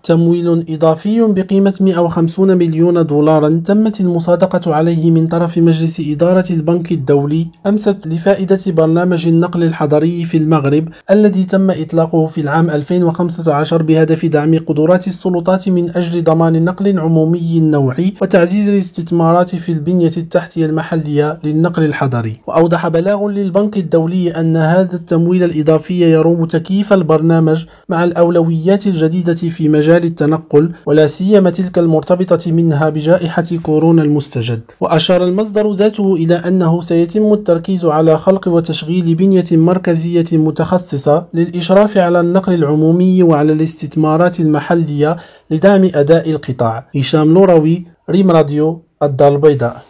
تمويل إضافي بقيمة 150 مليون دولار تمت المصادقة عليه من طرف مجلس إدارة البنك الدولي أمس لفائدة برنامج النقل الحضري في المغرب الذي تم إطلاقه في العام 2015 بهدف دعم قدرات السلطات من أجل ضمان نقل عمومي نوعي وتعزيز الاستثمارات في البنية التحتية المحلية للنقل الحضري. وأوضح بلاغ للبنك الدولي أن هذا التمويل الإضافي يروم تكييف البرنامج مع الأولويات الجديدة في مجال التنقل ولا سيما تلك المرتبطة منها بجائحة كورونا المستجد. وأشار المصدر ذاته إلى أنه سيتم التركيز على خلق وتشغيل بنية مركزية متخصصة للإشراف على النقل العمومي وعلى الاستثمارات المحلية لدعم أداء القطاع. هشام لوروي، ريم راديو، الدار البيضاء.